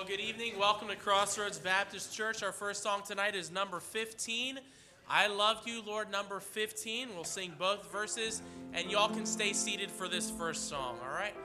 Good evening. Welcome to Crossroads Baptist Church. Our first song tonight is number 15. I Love You, Lord, number 15. We'll sing both verses, and y'all can stay seated for this first song, all right?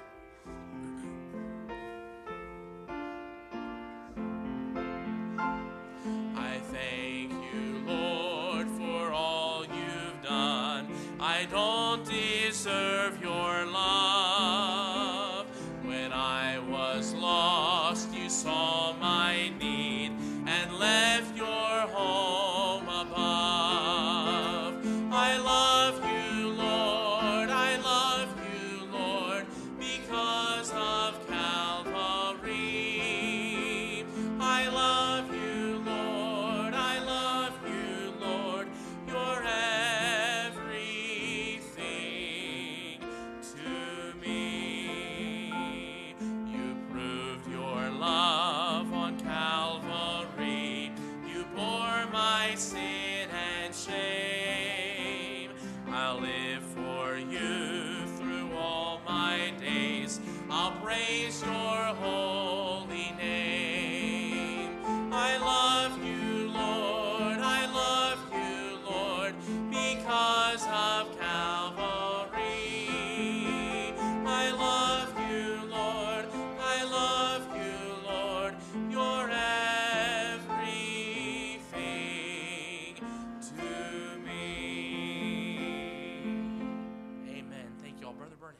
I thank you, Lord, for all you've done. I don't deserve your love. When I was lost, you saw my need and left your home above. I love you, Lord, I love you, Lord, because of Calvary. I love you, Lord, I love you, Lord, you're everything to me. You proved your love on Calvary. You bore my sin and shame. I'll live for you through all my days. I'll praise your holy name. I love you, Lord, I love you, Lord, because of Calvary. I love you, Lord, I love you, Lord, you're everything to me. Amen. Thank you all, Brother Bernie.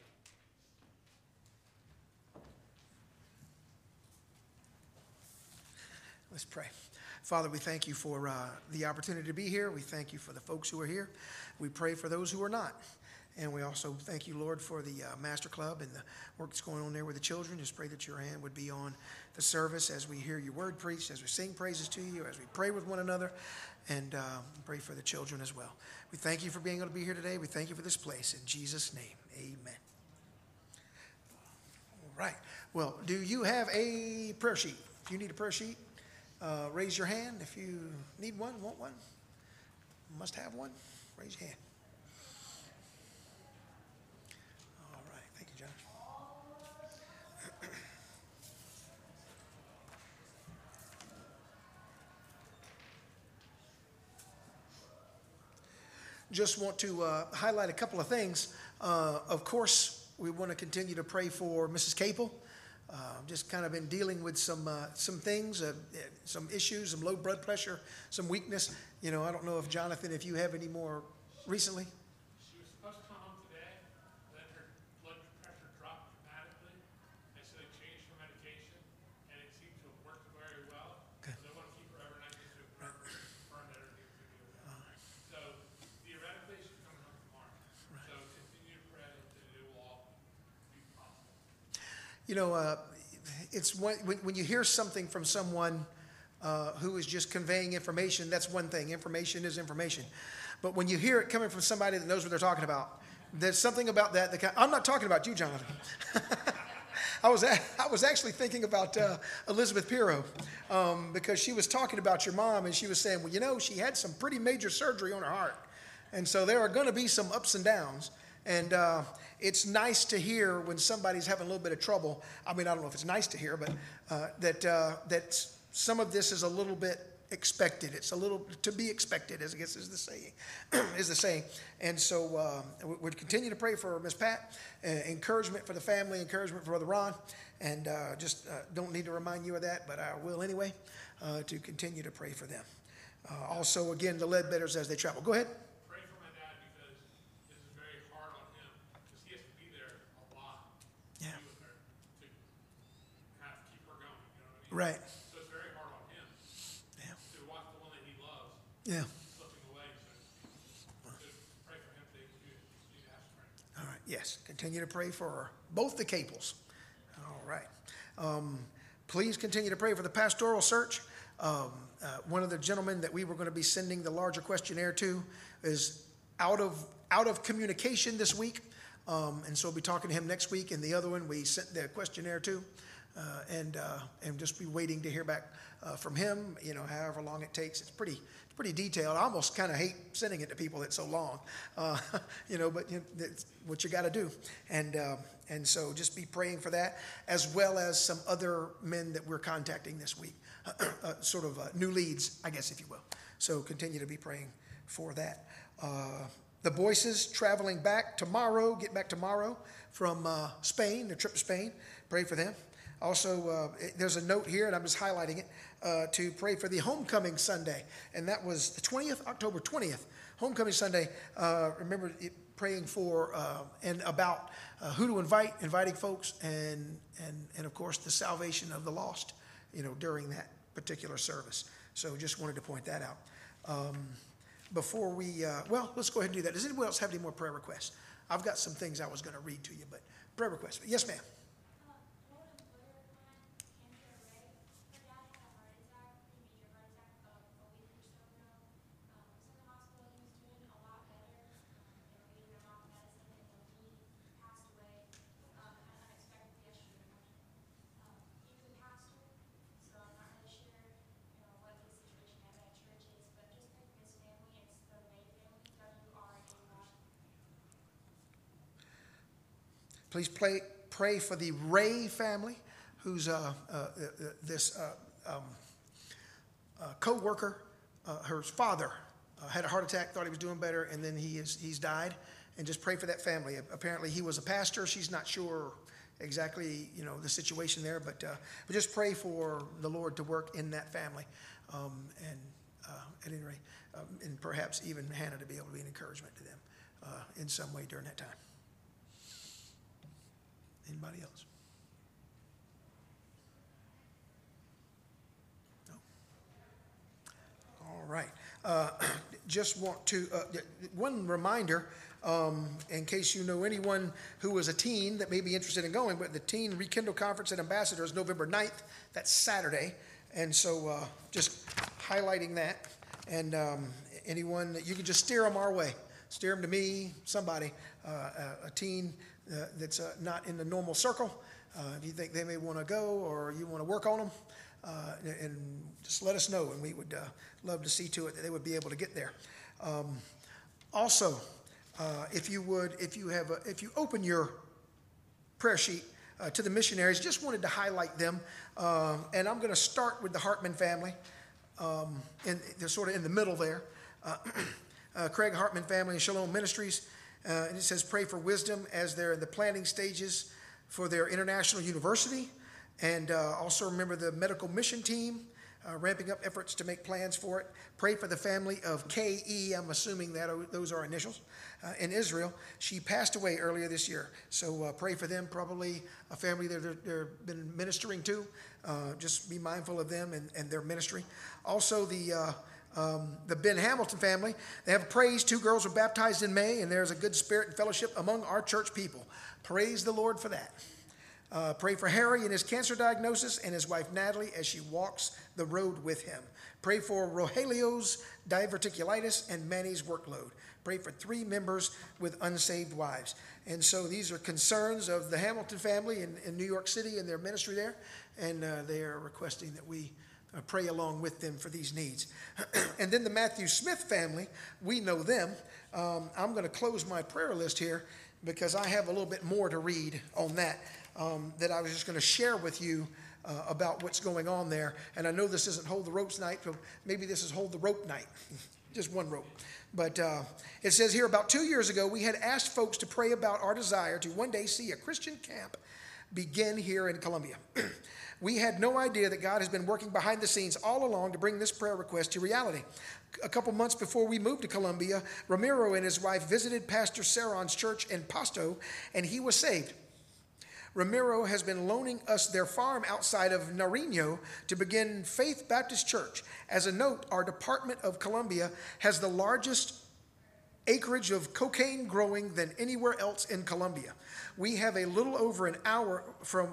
Let's pray. Father, we thank you for the opportunity to be here. We thank you for the folks who are here. We pray for those who are not. And we also thank you, Lord, for the Master Club and the work that's going on there with the children. Just pray that your hand would be on the service as we hear your word preached, as we sing praises to you, as we pray with one another, and pray for the children as well. We thank you for being able to be here today. We thank you for this place. In Jesus' name, amen. All right. Well, do you have a prayer sheet? If you need a prayer sheet, raise your hand. If you need one, want one, must have one, raise your hand. All right. Thank you, John. Just want to highlight a couple of things. Of course, we want to continue to pray for Mrs. Capel. Just kind of been dealing with some things, some issues, some low blood pressure, some weakness. You know, I don't know if Jonathan, if you have any more recently. She was supposed to come home today, then her blood pressure dropped dramatically, and so they changed her medication, and it seemed to have worked very well. Okay. So they want to keep her overnight just to confirm that everything's going to be okay. So theoretically, she's coming home tomorrow. Right. So continue to pray that it will all be possible. You know, it's when you hear something from someone who is just conveying information, that's one thing. Information is information. But when you hear it coming from somebody that knows what they're talking about, there's something about that. I'm not talking about you, Jonathan. I was actually thinking about Elizabeth Pirro because she was talking about your mom, and she was saying, well, you know, she had some pretty major surgery on her heart. And so there are going to be some ups and downs. And it's nice to hear when somebody's having a little bit of trouble. I mean, I don't know if it's nice to hear, but that some of this is a little bit expected. It's a little to be expected, as I guess is the saying. And so we'd continue to pray for Miss Pat, encouragement for the family, encouragement for Brother Ron, and just don't need to remind you of that, but I will anyway, to continue to pray for them. Also, again, the Ledbetters as they travel. Go ahead. Pray for my dad because this is very hard on him because he has to be there a lot to Yeah. be with her to kind of keep her going. You know what I mean? Right. So it's very hard on him Yeah. to watch the one that he loves Yeah. slipping away. So pray for him today because you need to have strength. All right. Yes. Continue to pray for both the Capels. All right. Please continue to pray for the pastoral search. One of the gentlemen that we were going to be sending the larger questionnaire to is out of communication this week, and so we'll be talking to him next week. And the other one we sent the questionnaire to, and just be waiting to hear back from him. However long it takes. It's pretty detailed. I almost kind of hate sending it to people that's so long, but that's what you got to do. And so just be praying for that, as well as some other men that we're contacting this week, sort of new leads, I guess, if you will. So continue to be praying for that. The Boyces traveling back tomorrow, get back tomorrow from Spain, their trip to Spain. Pray for them. Also, there's a note here, and I'm just highlighting it, to pray for the Homecoming Sunday. And that was the 20th, October 20th, Homecoming Sunday. Remember praying for and about who to invite, inviting folks, and of course, the salvation of the lost, during that particular service. So just wanted to point that out. Before we, let's go ahead and do that. Does anyone else have any more prayer requests? I've got some things I was going to read to you, but prayer requests. Yes, ma'am. Please pray for the Ray family, who's this co-worker. Her father had a heart attack, thought he was doing better, and then he's died. And just pray for that family. Apparently he was a pastor. She's not sure exactly, the situation there, but just pray for the Lord to work in that family. At any rate, and perhaps even Hannah to be able to be an encouragement to them in some way during that time. Anybody else? No? All right. Just want to, one reminder, in case you know anyone who was a teen that may be interested in going, but the Teen Rekindle Conference at Ambassador is November 9th. That's Saturday. And so just highlighting that. And anyone, you can just steer them our way. Steer them to me, somebody, a teen that's not in the normal circle. If you think they may want to go or you want to work on them, and just let us know, and we would love to see to it that they would be able to get there. Also, if you open your prayer sheet to the missionaries, just wanted to highlight them, and I'm going to start with the Hartman family, and they're sort of in the middle there. Craig Hartman family and Shalom Ministries. And it says, pray for wisdom as they're in the planning stages for their international university. And also remember the medical mission team, ramping up efforts to make plans for it. Pray for the family of K.E., I'm assuming that those are initials, in Israel. She passed away earlier this year. So pray for them, probably a family that they've been ministering to. Just be mindful of them and their ministry. Also the Ben Hamilton family, they have praise. 2 girls were baptized in May, and there's a good spirit and fellowship among our church people. Praise the Lord for that. Pray for Harry and his cancer diagnosis and his wife Natalie as she walks the road with him. Pray for Rogelio's diverticulitis and Manny's workload. Pray for 3 members with unsaved wives. And so these are concerns of the Hamilton family in New York City and their ministry there, and they are requesting that we pray along with them for these needs. And then the Matthew Smith family, we know them. I'm going to close my prayer list here because I have a little bit more to read on that I was just going to share with you about what's going on there. And I know this isn't Hold the Ropes night, so maybe this is Hold the Rope night. Just one rope. But it says here, about 2 years ago, we had asked folks to pray about our desire to one day see a Christian camp begin here in Columbia. We had no idea that God has been working behind the scenes all along to bring this prayer request to reality. A couple months before we moved to Columbia, Ramiro and his wife visited Pastor Saron's church in Pasto, and he was saved. Ramiro has been loaning us their farm outside of Nariño to begin Faith Baptist Church. As a note, our Department of Columbia has the largest acreage of cocaine growing than anywhere else in Colombia. We are a little over an hour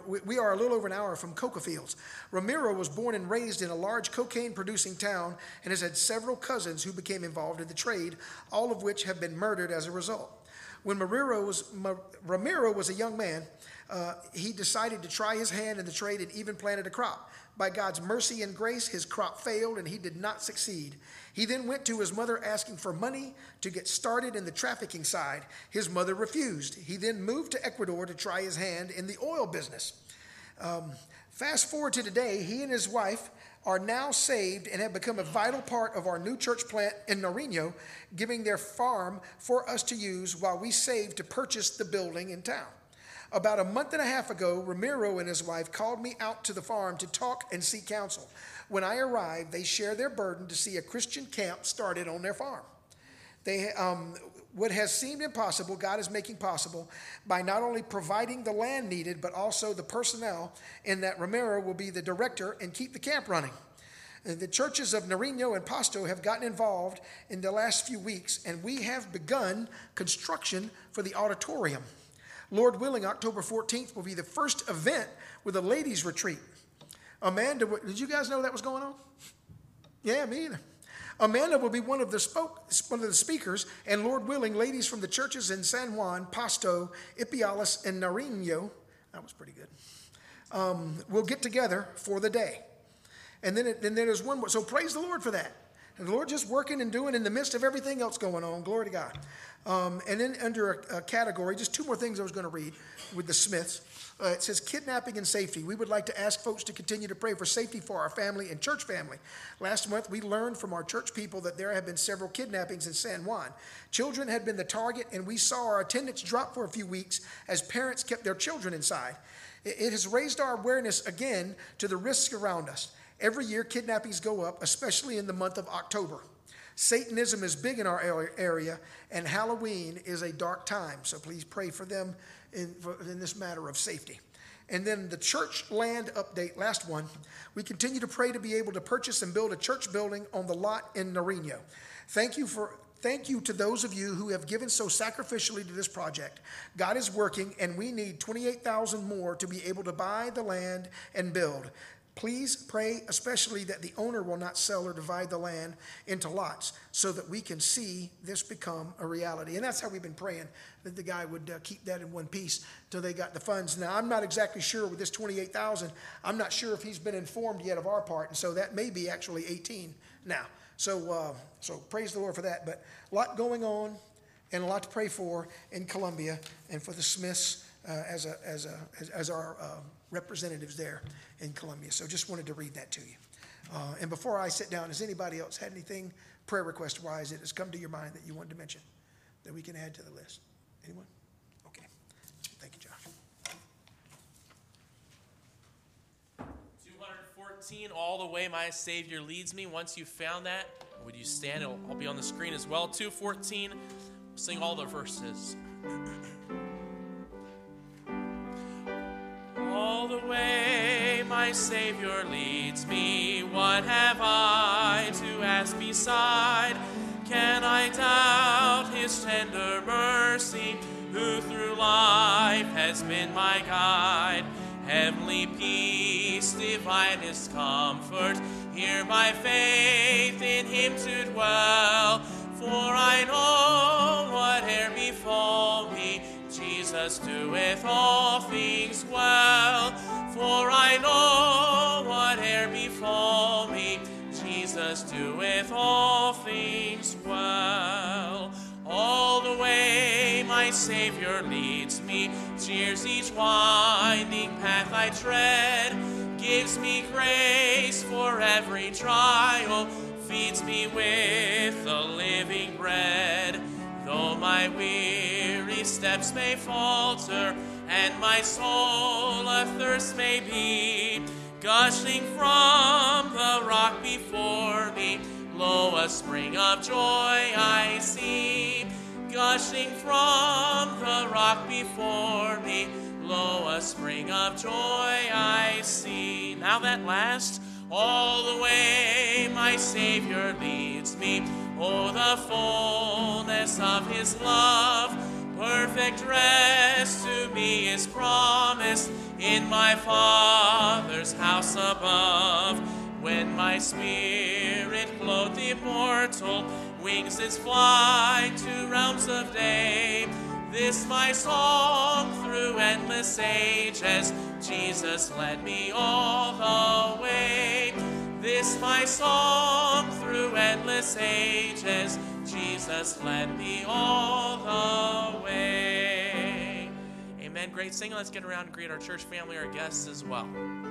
from coca fields. Ramiro was born and raised in a large cocaine producing town and has had several cousins who became involved in the trade, all of which have been murdered as a result. When Ramiro was a young man, he decided to try his hand in the trade and even planted a crop. By God's mercy and grace, his crop failed and he did not succeed. He then went to his mother asking for money to get started in the trafficking side. His mother refused. He then moved to Ecuador to try his hand in the oil business. Fast forward to today, he and his wife are now saved and have become a vital part of our new church plant in Nariño, giving their farm for us to use while we save to purchase the building in town. About a month and a half ago, Ramiro and his wife called me out to the farm to talk and seek counsel. When I arrived, they shared their burden to see a Christian camp started on their farm. What has seemed impossible, God is making possible by not only providing the land needed, but also the personnel, in that Ramiro will be the director and keep the camp running. The churches of Nariño and Pasto have gotten involved in the last few weeks, and we have begun construction for the auditorium. Lord willing, October 14th will be the first event with a ladies' retreat. Amanda, did you guys know that was going on? Yeah, me either. Amanda will be one of the speakers, and Lord willing, ladies from the churches in San Juan, Pasto, Ipiales, and Nariño, that was pretty good, will get together for the day. And then there's one more. So praise the Lord for that. And the Lord just working and doing in the midst of everything else going on. Glory to God. And then under a category, just two more things I was going to read with the Smiths. It says kidnapping and safety. We would like to ask folks to continue to pray for safety for our family and church family. Last month, we learned from our church people that there have been several kidnappings in San Juan. Children had been the target, and we saw our attendance drop for a few weeks as parents kept their children inside. It has raised our awareness again to the risks around us. Every year, kidnappings go up, especially in the month of October. Satanism is big in our area, and Halloween is a dark time. So please pray for them in this matter of safety. And then the church land update, last one. We continue to pray to be able to purchase and build a church building on the lot in Nariño. Thank you to those of you who have given so sacrificially to this project. God is working, and we need $28,000 more to be able to buy the land and build. Please pray especially that the owner will not sell or divide the land into lots so that we can see this become a reality. And that's how we've been praying, that the guy would keep that in one piece till they got the funds. Now, I'm not exactly sure with this $28,000. I'm not sure if he's been informed yet of our part, and so that may be actually 18 now. So praise the Lord for that. But a lot going on and a lot to pray for in Colombia and for the Smiths as our representatives there in Colombia. So just wanted to read that to you. And before I sit down, has anybody else had anything prayer request-wise that has come to your mind that you wanted to mention that we can add to the list? Anyone? Okay. Thank you, Josh. 214, All the Way My Savior Leads Me. Once you've found that, would you stand? I'll be on the screen as well. 214, we'll sing all the verses. All the way my Savior leads me, what have I to ask beside? Can I doubt his tender mercy, who through life has been my guide? Heavenly peace, divinest comfort, here by faith in him to dwell. For I know whate'er befall me, Jesus doeth all things well. For I know whate'er befall me, Jesus doeth all things well. All the way my Savior leads me, cheers each winding path I tread, gives me grace for every trial, feeds me with the living bread. Though my weary steps may falter, and my soul athirst may be, gushing from the rock before me, lo, a spring of joy I see. Gushing from the rock before me, lo, a spring of joy I see. Now that last, all the way my Savior leads me, oh, the fullness of his love, perfect rest to me is promised in my Father's house above. When my spirit clothed immortal wings its flight to realms of day, This my song through endless ages, Jesus led me all the way. This my song through endless ages, Jesus led me all the way. Amen. Great singing. Let's get around and greet our church family, our guests as well.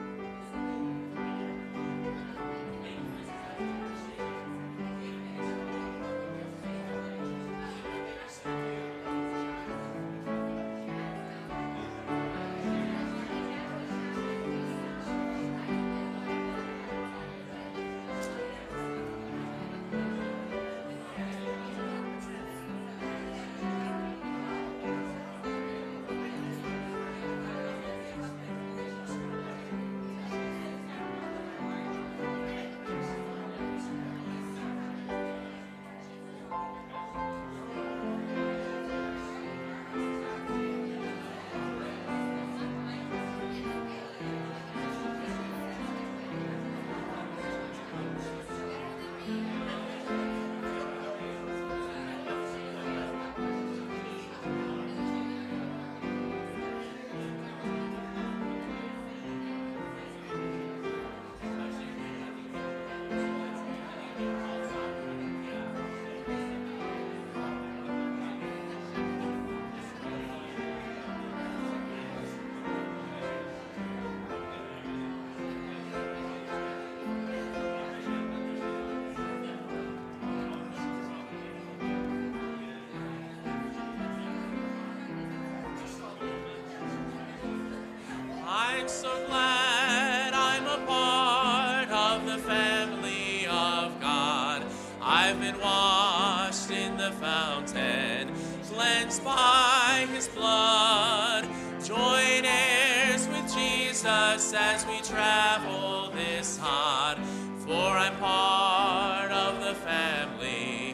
I'm so glad I'm a part of the family of God. I've been washed in the fountain, cleansed by his blood. Join heirs with Jesus as we travel this hard. For I'm part of the family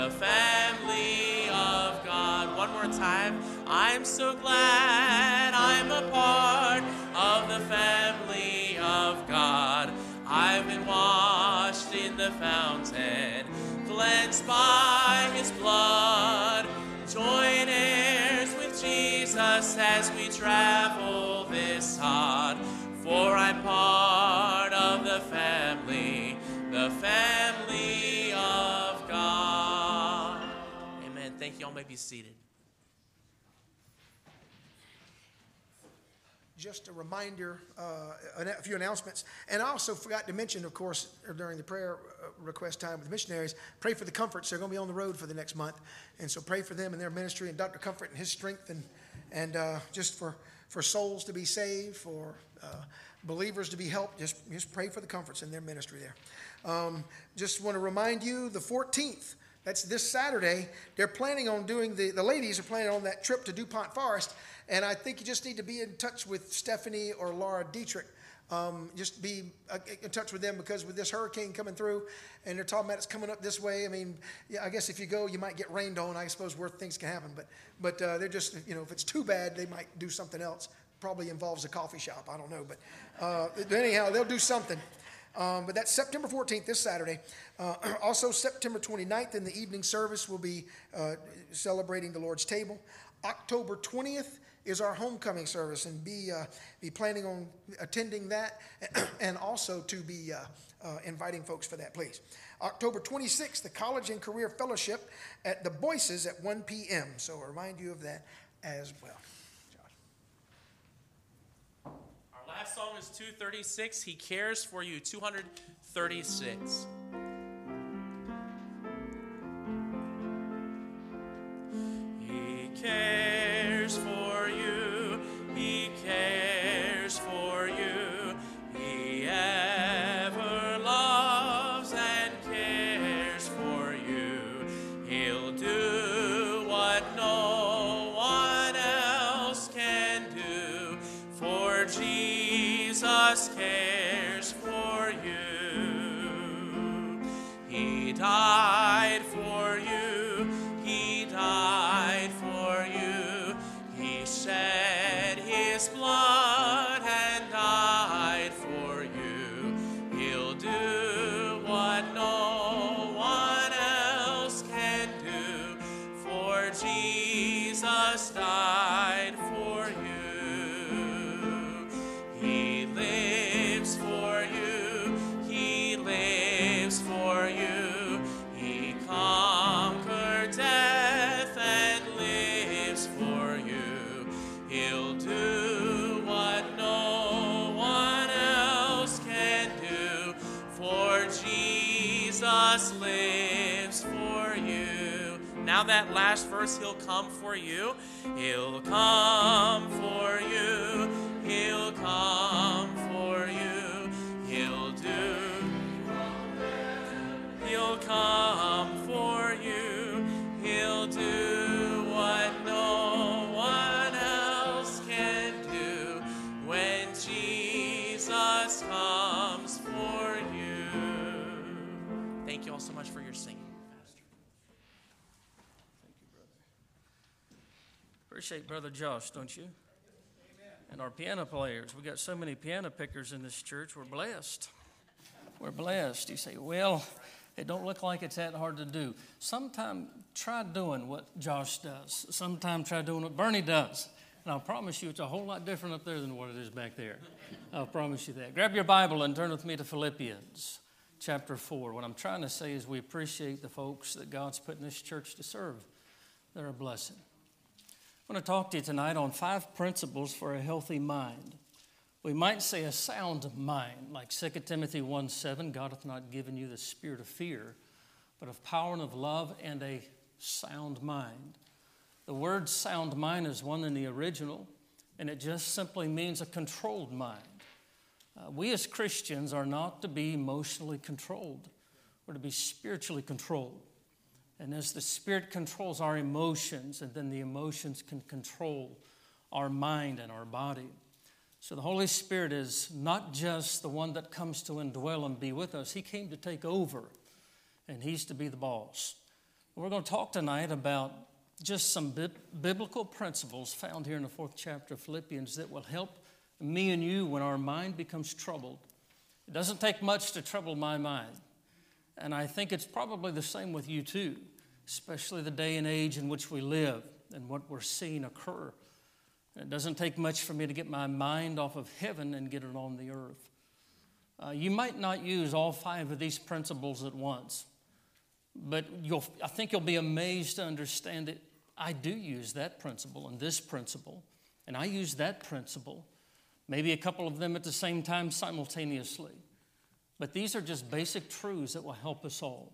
of God. One more time. I'm so glad I'm a part of the family of God. I've been washed in the fountain, cleansed by his blood. Join heirs with Jesus as we travel this hard. For I'm part of the family of God. Amen. Thank you. All may be seated. Just a reminder, a few announcements. And I also forgot to mention, of course, during the prayer request time with the missionaries, pray for the Comforts. They're going to be on the road for the next month. And so pray for them and their ministry and Dr. Comfort and his strength and just for souls to be saved, for believers to be helped. Just pray for the Comforts and their ministry there. Just want to remind you, the 14th, that's this Saturday, they're planning on doing, the ladies are planning on that trip to DuPont Forest. And I think you just need to be in touch with Stephanie or Laura Dietrich. Just be in touch with them, because with this hurricane coming through and they're talking about it's coming up this way. I mean, yeah, I guess if you go, you might get rained on. I suppose worse things can happen. But they're just, if it's too bad, they might do something else. Probably involves a coffee shop. I don't know. But anyhow, they'll do something. But that's September 14th, this Saturday. Also, September 29th in the evening service, we'll be celebrating the Lord's table. October 20th is our homecoming service, and be planning on attending that, and also to be inviting folks for that, please. October 26th, the College and Career Fellowship at the Boyces at 1 p.m. So I'll remind you of that as well. Josh. Our last song is 236, He Cares for You, 236. He cares for you, he cares for you, he ever loves and cares for you. He'll do what no one else can do, for Jesus cares for you. He died for you, he died for you, he shed his blood and died for you. He'll do what no one else can do, for Jesus Jesus died for you. He lives for you. He lives for you. He conquered death and lives for you. He'll do what no one else can do, for Jesus lives for you. Now that last verse, he'll come for you. He'll come for you. He'll come for you. He'll do. He'll come for you. He'll do what no one else can do when Jesus comes for you. Thank you all so much for your singing, Pastor. Thank you, brother. Appreciate Brother Josh, don't you? And our piano players. We got so many piano pickers in this church. We're blessed. We're blessed. You say, well, it don't look like it's that hard to do. Sometime try doing what Josh does. Sometime try doing what Bernie does. And I'll promise you it's a whole lot different up there than what it is back there. I'll promise you that. Grab your Bible and turn with me to Philippians chapter 4. What I'm trying to say is we appreciate the folks that God's put in this church to serve. They're a blessing. I want to talk to you tonight on 5 principles for a healthy mind. We might say a sound mind, like 2 Timothy 1:7, God hath not given you the spirit of fear, but of power and of love and a sound mind. The word sound mind is one in the original, and it just simply means a controlled mind. We as Christians are not to be emotionally controlled. We're to be spiritually controlled. And as the Spirit controls our emotions, and then the emotions can control our mind and our body. So the Holy Spirit is not just the one that comes to indwell and be with us. He came to take over, and He's to be the boss. We're going to talk tonight about just some biblical principles found here in the 4th chapter of Philippians that will help me and you when our mind becomes troubled. It doesn't take much to trouble my mind. And I think it's probably the same with you too, especially the day and age in which we live and what we're seeing occur. It doesn't take much for me to get my mind off of heaven and get it on the earth. You might not use all 5 of these principles at once, but I think you'll be amazed to understand that I do use that principle and this principle, and I use that principle, maybe a couple of them at the same time simultaneously. But these are just basic truths that will help us all.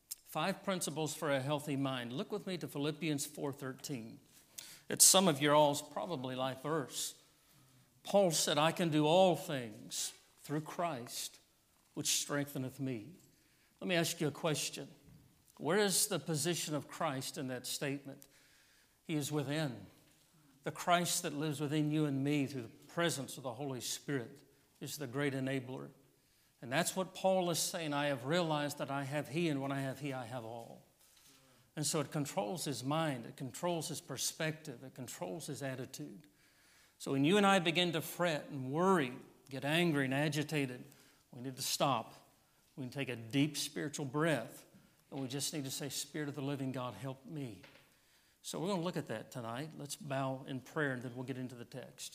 5 principles for a healthy mind. Look with me to Philippians 4:13. It's some of your all's probably life verse. Paul said, I can do all things through Christ, which strengtheneth me. Let me ask you a question. Where is the position of Christ in that statement? He is within. The Christ that lives within you and me through the presence of the Holy Spirit is the great enabler. And that's what Paul is saying. I have realized that I have He, and when I have He, I have all. And so it controls his mind. It controls his perspective. It controls his attitude. So when you and I begin to fret and worry, get angry and agitated, we need to stop. We can take a deep spiritual breath, and we just need to say, Spirit of the living God, help me. So we're going to look at that tonight. Let's bow in prayer, and then we'll get into the text.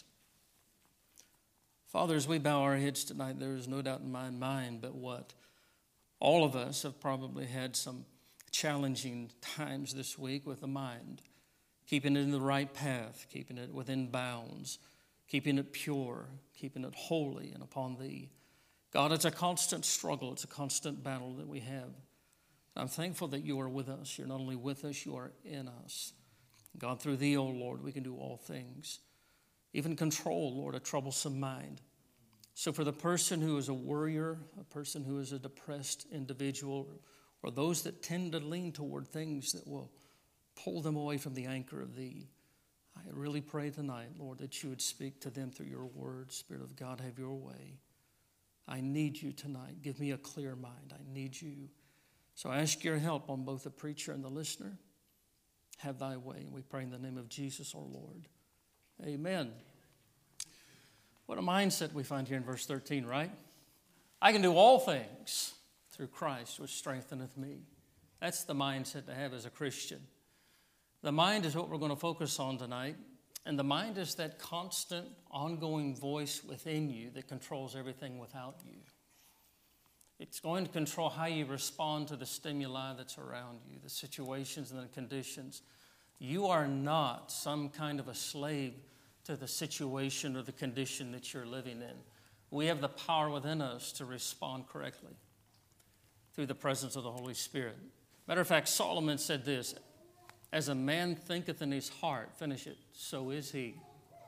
Father, as we bow our heads tonight, there is no doubt in my mind but what all of us have probably had some challenging times this week with the mind, keeping it in the right path, keeping it within bounds, keeping it pure, keeping it holy and upon Thee. God, it's a constant struggle. It's a constant battle that we have. I'm thankful that You are with us. You're not only with us, You are in us. God, through Thee, O Lord, we can do all things. Even control, Lord, a troublesome mind. So for the person who is a worrier, a person who is a depressed individual, or those that tend to lean toward things that will pull them away from the anchor of Thee, I really pray tonight, Lord, that You would speak to them through Your word. Spirit of God, have Your way. I need You tonight. Give me a clear mind. I need You. So I ask Your help on both the preacher and the listener. Have Thy way. And we pray in the name of Jesus, our Lord. Amen. What a mindset we find here in verse 13, right? I can do all things through Christ, which strengtheneth me. That's the mindset to have as a Christian. The mind is what we're going to focus on tonight. And the mind is that constant, ongoing voice within you that controls everything without you. It's going to control how you respond to the stimuli that's around you, the situations and the conditions. You are not some kind of a slave to the situation or the condition that you're living in. We have the power within us to respond correctly through the presence of the Holy Spirit. Matter of fact, Solomon said this, as a man thinketh in his heart, finish it, so is he.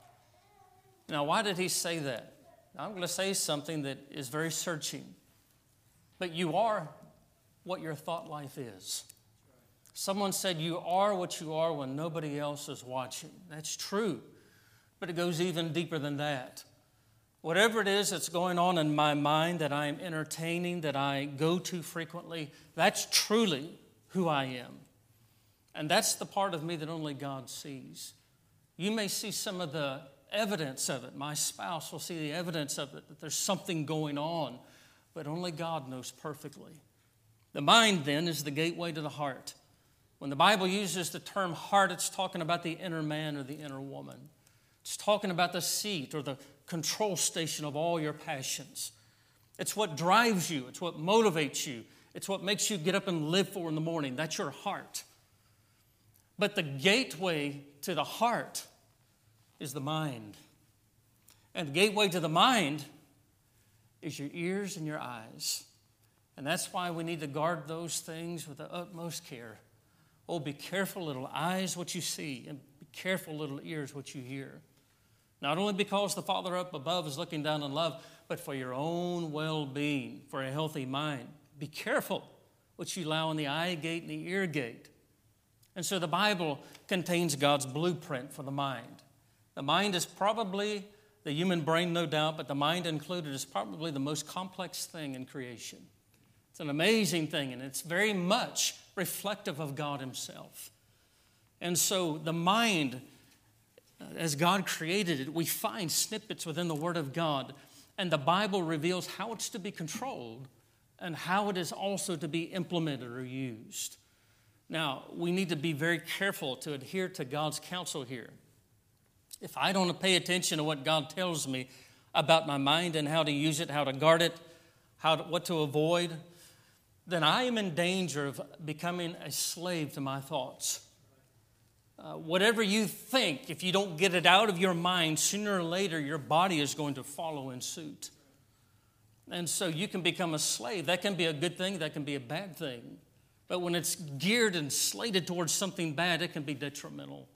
Now, why did he say that? I'm going to say something that is very searching. But you are what your thought life is. Someone said you are what you are when nobody else is watching. That's true. But it goes even deeper than that. Whatever it is that's going on in my mind that I am entertaining, that I go to frequently, that's truly who I am. And that's the part of me that only God sees. You may see some of the evidence of it. My spouse will see the evidence of it, that there's something going on. But only God knows perfectly. The mind, then, is the gateway to the heart. When the Bible uses the term heart, it's talking about the inner man or the inner woman. It's talking about the seat or the control station of all your passions. It's what drives you. It's what motivates you. It's what makes you get up and live for in the morning. That's your heart. But the gateway to the heart is the mind. And the gateway to the mind is your ears and your eyes. And that's why we need to guard those things with the utmost care. Oh, be careful, little eyes, what you see, and be careful, little ears, what you hear. Not only because the Father up above is looking down in love, but for your own well-being, for a healthy mind. Be careful what you allow in the eye gate and the ear gate. And so the Bible contains God's blueprint for the mind. The mind is probably, the human brain no doubt, but the mind included is probably the most complex thing in creation. It's an amazing thing, and it's very much reflective of God Himself. And so the mind, as God created it, we find snippets within the Word of God, and the Bible reveals how it's to be controlled and how it is also to be implemented or used. Now, we need to be very careful to adhere to God's counsel here. If I don't pay attention to what God tells me about my mind and how to use it, how to guard it, what to avoid, then I am in danger of becoming a slave to my thoughts. Whatever you think, if you don't get it out of your mind, sooner or later your body is going to follow in suit. And so you can become a slave. That can be a good thing, that can be a bad thing. But when it's geared and slated towards something bad, it can be detrimental.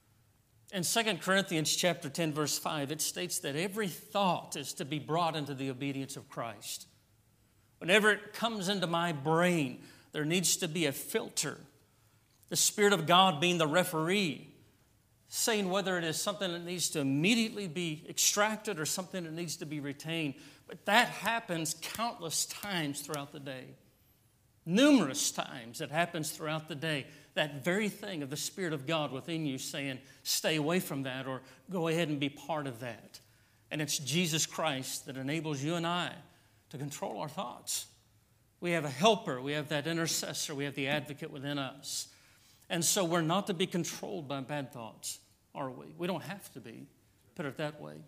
In 2 Corinthians chapter 10, verse 5, it states that every thought is to be brought into the obedience of Christ. Whenever it comes into my brain, there needs to be a filter. The Spirit of God being the referee, saying whether it is something that needs to immediately be extracted or something that needs to be retained. But that happens countless times throughout the day. Numerous times it happens throughout the day. That very thing of the Spirit of God within you saying, stay away from that or go ahead and be part of that. And it's Jesus Christ that enables you and I to control our thoughts. We have a helper, we have that intercessor, we have the advocate within us. And so we're not to be controlled by bad thoughts, are we? We don't have to be, put it that way.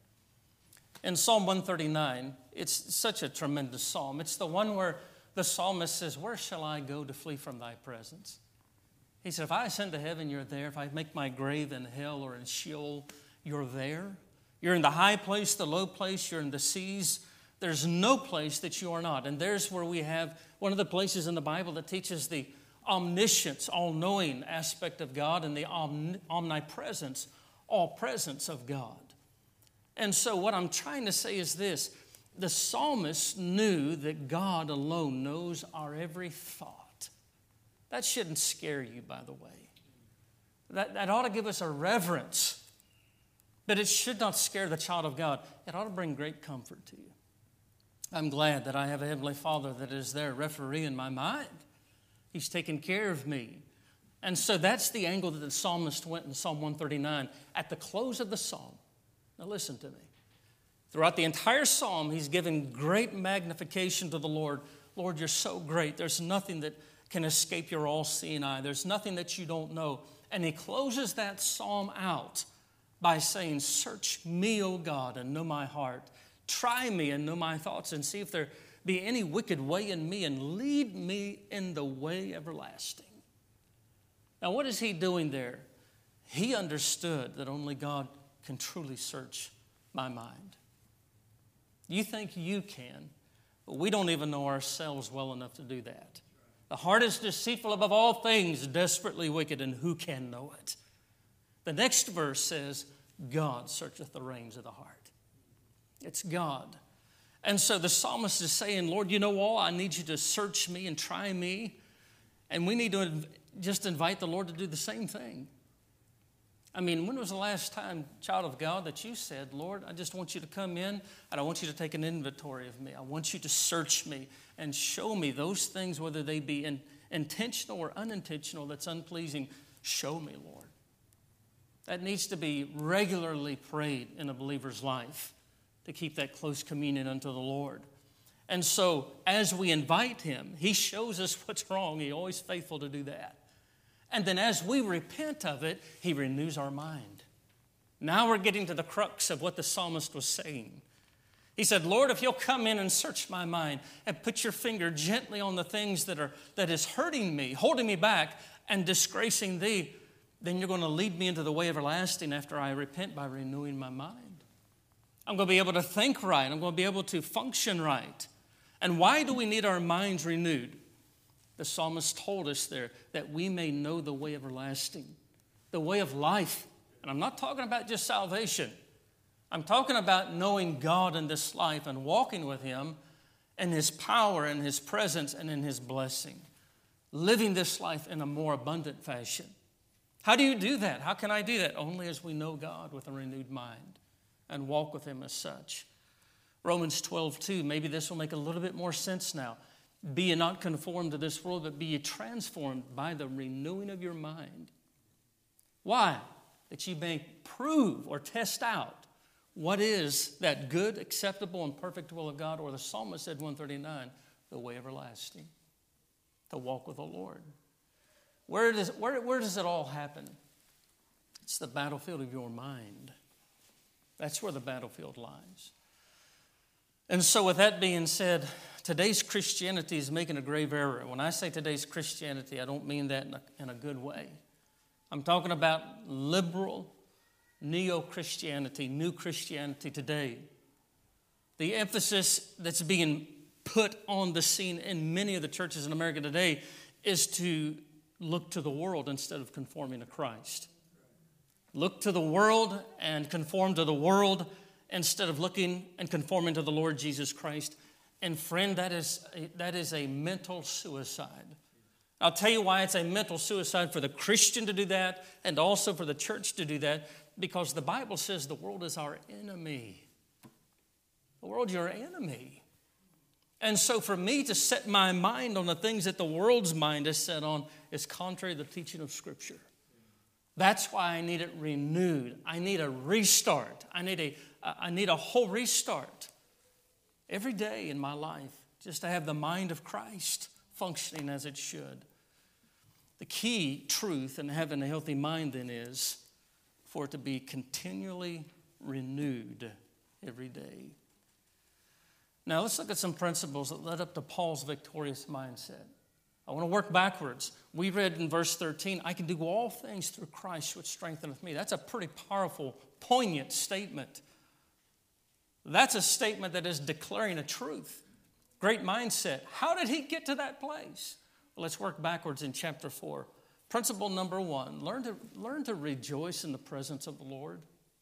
In Psalm 139, it's such a tremendous psalm. It's the one where the psalmist says, where shall I go to flee from thy presence? He said, if I ascend to heaven, you're there. If I make my grave in hell or in Sheol, you're there. You're in the high place, the low place, you're in the seas. There's no place that you are not. And there's where we have one of the places in the Bible that teaches the omniscience, all-knowing aspect of God and the omnipresence, all-presence of God. And so what I'm trying to say is this. The psalmist knew that God alone knows our every thought. That shouldn't scare you, by the way. That ought to give us a reverence. But it should not scare the child of God. It ought to bring great comfort to you. I'm glad that I have a Heavenly Father that is there, referee in my mind. He's taken care of me. And so that's the angle that the psalmist went in Psalm 139. At the close of the psalm, now listen to me. Throughout the entire psalm, he's given great magnification to the Lord. Lord, you're so great. There's nothing that can escape your all-seeing eye. There's nothing that you don't know. And he closes that psalm out by saying, search me, O God, and know my heart. Try me and know my thoughts, and see if there be any wicked way in me, and lead me in the way everlasting. Now, what is he doing there? He understood that only God can truly search my mind. You think you can, but we don't even know ourselves well enough to do that. The heart is deceitful above all things, desperately wicked, and who can know it? The next verse says, God searcheth the reins of the heart. It's God. And so the psalmist is saying, Lord, you know all, I need you to search me and try me. And we need to just invite the Lord to do the same thing. I mean, when was the last time, child of God, that you said, Lord, I just want you to come in and I want you to take an inventory of me. I want you to search me and show me those things, whether they be intentional or unintentional, that's unpleasing. Show me, Lord. That needs to be regularly prayed in a believer's life to keep that close communion unto the Lord. And so as we invite him, he shows us what's wrong. He's always faithful to do that. And then as we repent of it, he renews our mind. Now we're getting to the crux of what the psalmist was saying. He said, Lord, if you'll come in and search my mind and put your finger gently on the things that is hurting me, holding me back, and disgracing thee, then you're going to lead me into the way everlasting after I repent by renewing my mind. I'm going to be able to think right. I'm going to be able to function right. And why do we need our minds renewed? The psalmist told us there that we may know the way everlasting, the way of life. And I'm not talking about just salvation. I'm talking about knowing God in this life and walking with him and his power and his presence and in his blessing. Living this life in a more abundant fashion. How do you do that? How can I do that? Only as we know God with a renewed mind and walk with him as such. Romans 12:2, maybe this will make a little bit more sense now. Be ye not conformed to this world, but be ye transformed by the renewing of your mind. Why? That ye may prove or test out what is that good, acceptable, and perfect will of God, or the psalmist said, 139, the way everlasting, to walk with the Lord. Where does it all happen? It's the battlefield of your mind. That's where the battlefield lies. And so with that being said, today's Christianity is making a grave error. When I say today's Christianity, I don't mean that in a good way. I'm talking about liberal, neo-Christianity, new Christianity today. The emphasis that's being put on the scene in many of the churches in America today is to look to the world instead of conforming to Christ. Look to the world and conform to the world instead of looking and conforming to the Lord Jesus Christ. And friend, that is a mental suicide. I'll tell you why it's a mental suicide for the Christian to do that and also for the church to do that, because the Bible says the world is our enemy. The world's your enemy. And so for me to set my mind on the things that the world's mind is set on is contrary to the teaching of Scripture. That's why I need it renewed. I need a restart. I need a whole restart every day in my life, just to have the mind of Christ functioning as it should. The key truth in having a healthy mind then is for it to be continually renewed every day. Now let's look at some principles that led up to Paul's victorious mindset. I want to work backwards. We read in verse 13, I can do all things through Christ which strengtheneth me. That's a pretty powerful, poignant statement. That's a statement that is declaring a truth. Great mindset. How did he get to that place? Well, let's work backwards in chapter 4. Principle number 1, learn to rejoice in the presence of the Lord.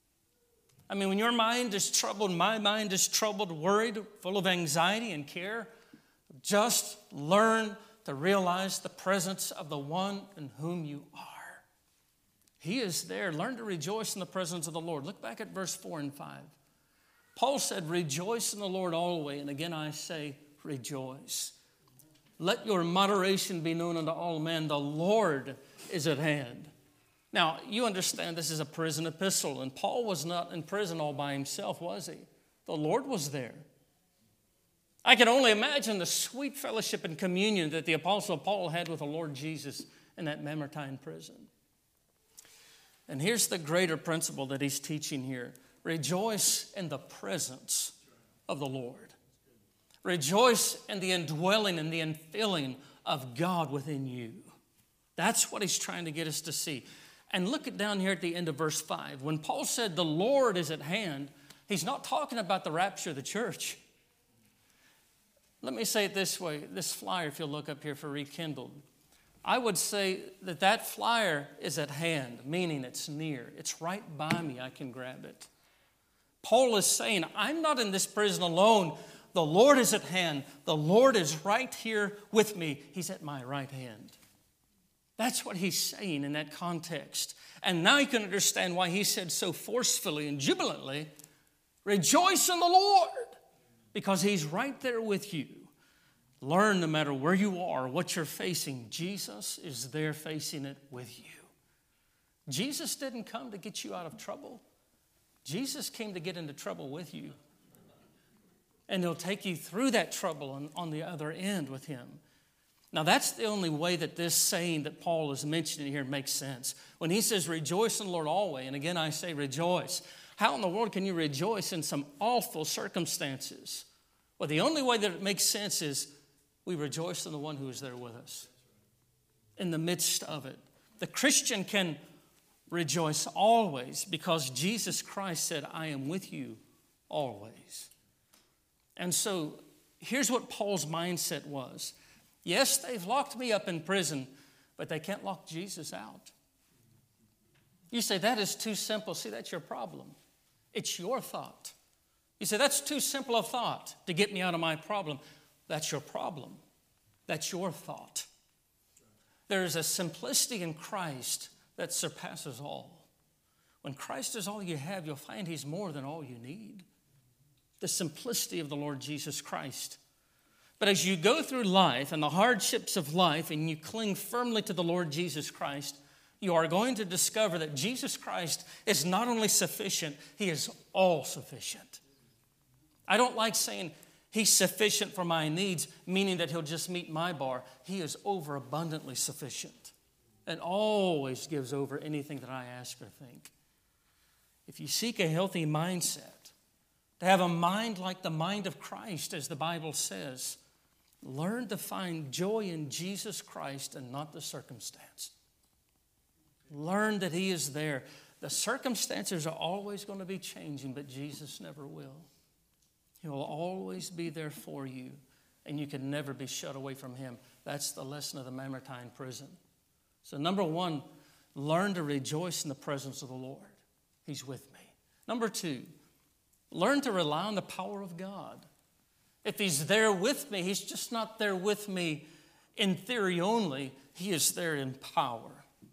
I mean, when your mind is troubled, my mind is troubled, worried, full of anxiety and care, just learn to realize the presence of the one in whom you are. He is there. Learn to rejoice in the presence of the Lord. Look back at verse 4 and 5. Paul said, rejoice in the Lord always. And again I say, rejoice. Let your moderation be known unto all men. The Lord is at hand. Now, you understand this is a prison epistle, and Paul was not in prison all by himself, was he? The Lord was there. I can only imagine the sweet fellowship and communion that the Apostle Paul had with the Lord Jesus in that Mamertine prison. And here's the greater principle that he's teaching here. Rejoice in the presence of the Lord. Rejoice in the indwelling and the infilling of God within you. That's what he's trying to get us to see. And look at down here at the end of verse 5. When Paul said the Lord is at hand, he's not talking about the rapture of the church. Let me say it this way. This flyer, if you'll look up here for Rekindled, I would say that that flyer is at hand, meaning it's near. It's right by me. I can grab it. Paul is saying, I'm not in this prison alone. The Lord is at hand. The Lord is right here with me. He's at my right hand. That's what he's saying in that context. And now you can understand why he said so forcefully and jubilantly, rejoice in the Lord, because he's right there with you. Learn, no matter where you are, what you're facing, Jesus is there facing it with you. Jesus didn't come to get you out of trouble. Jesus came to get into trouble with you. And he'll take you through that trouble on the other end with him. Now, that's the only way that this saying that Paul is mentioning here makes sense. When he says, rejoice in the Lord always, and again I say rejoice. How in the world can you rejoice in some awful circumstances? Well, the only way that it makes sense is we rejoice in the one who is there with us in the midst of it. The Christian can rejoice always because Jesus Christ said, I am with you always. And so here's what Paul's mindset was. Yes, they've locked me up in prison, but they can't lock Jesus out. You say, that is too simple. See, that's your problem. It's your thought. You say, that's too simple a thought to get me out of my problem. That's your problem. That's your thought. There is a simplicity in Christ that surpasses all. When Christ is all you have, you'll find he's more than all you need. The simplicity of the Lord Jesus Christ. But as you go through life and the hardships of life and you cling firmly to the Lord Jesus Christ, you are going to discover that Jesus Christ is not only sufficient, he is all sufficient. I don't like saying he's sufficient for my needs, meaning that he'll just meet my bar. He is overabundantly sufficient and always gives over anything that I ask or think. If you seek a healthy mindset, to have a mind like the mind of Christ, as the Bible says, learn to find joy in Jesus Christ and not the circumstance. Learn that he is there. The circumstances are always going to be changing, but Jesus never will. He will always be there for you, and you can never be shut away from him. That's the lesson of the Mamertine prison. So number one, learn to rejoice in the presence of the Lord. He's with me. Number two, learn to rely on the power of God. If he's there with me, he's just not there with me in theory only. He is there in power.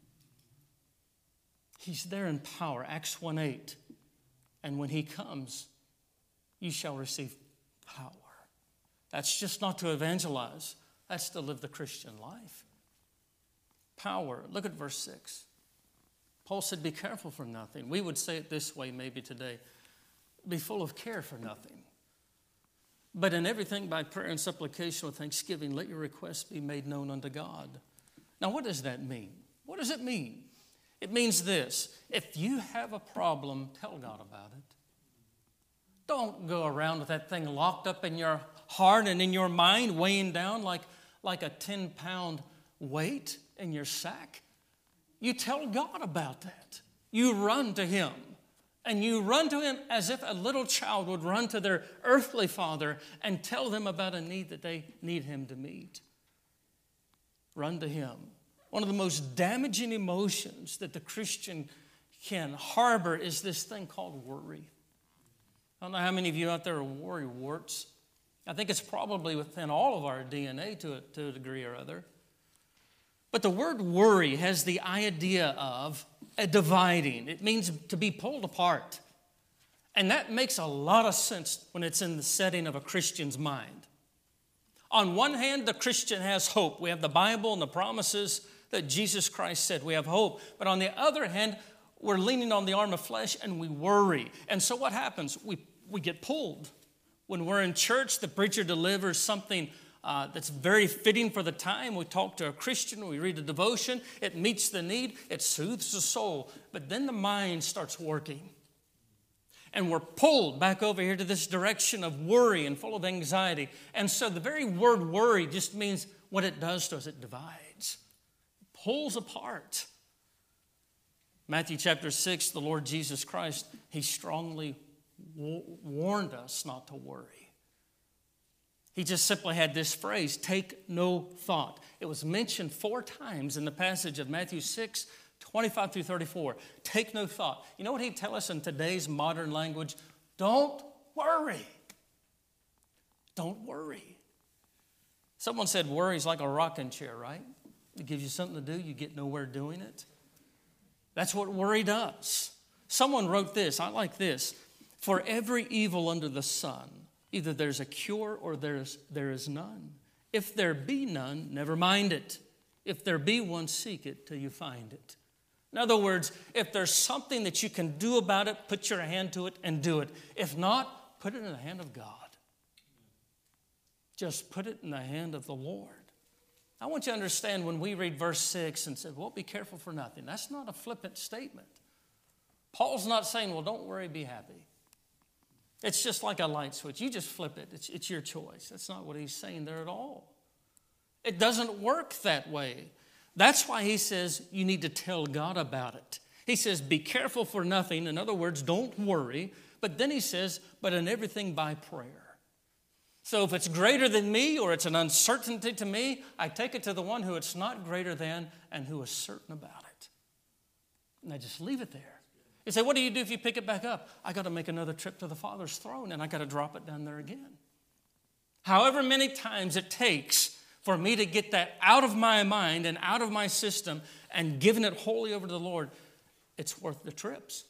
He's there in power. Acts 1:8. And when he comes, you shall receive power. That's just not to evangelize. That's to live the Christian life. Power. Look at verse 6. Paul said, be careful for nothing. We would say it this way maybe today. Be full of care for nothing. But in everything by prayer and supplication with thanksgiving, let your requests be made known unto God. Now, what does that mean? What does it mean? It means this. If you have a problem, tell God about it. Don't go around with that thing locked up in your heart and in your mind, weighing down like a 10-pound weight in your sack. You tell God about that. You run to him. And you run to him as if a little child would run to their earthly father and tell them about a need that they need him to meet. Run to him. One of the most damaging emotions that the Christian can harbor is this thing called worry. I don't know how many of you out there are worry warts. I think it's probably within all of our DNA to a degree or other. But the word worry has the idea of a dividing. It means to be pulled apart. And that makes a lot of sense when it's in the setting of a Christian's mind. On one hand, the Christian has hope. We have the Bible and the promises that Jesus Christ said. We have hope. But on the other hand, we're leaning on the arm of flesh and we worry. And so what happens? We get pulled. When we're in church, the preacher delivers something that's very fitting for the time. We talk to a Christian, we read a devotion, it meets the need, it soothes the soul. But then the mind starts working. And we're pulled back over here to this direction of worry and full of anxiety. And so the very word worry just means what it does to us, it divides, it pulls apart. Matthew chapter 6, the Lord Jesus Christ, he strongly warned us not to worry. He just simply had this phrase, take no thought. It was mentioned 4 times in the passage of Matthew 6, 25 through 34. Take no thought. You know what he'd tell us in today's modern language? Don't worry. Don't worry. Someone said worry is like a rocking chair, right? It gives you something to do, you get nowhere doing it. That's what worry does. Someone wrote this, I like this. For every evil under the sun, either there's a cure or there is none. If there be none, never mind it. If there be one, seek it till you find it. In other words, if there's something that you can do about it, put your hand to it and do it. If not, put it in the hand of God. Just put it in the hand of the Lord. I want you to understand when we read verse 6 and say, well, be careful for nothing. That's not a flippant statement. Paul's not saying, well, don't worry, be happy. It's just like a light switch. You just flip it. It's your choice. That's not what he's saying there at all. It doesn't work that way. That's why he says you need to tell God about it. He says, be careful for nothing. In other words, don't worry. But then he says, but in everything by prayer. So if it's greater than me or it's an uncertainty to me, I take it to the one who it's not greater than and who is certain about it. And I just leave it there. You say, what do you do if you pick it back up? I got to make another trip to the Father's throne and I got to drop it down there again. However many times it takes for me to get that out of my mind and out of my system and giving it wholly over to the Lord, it's worth the trips.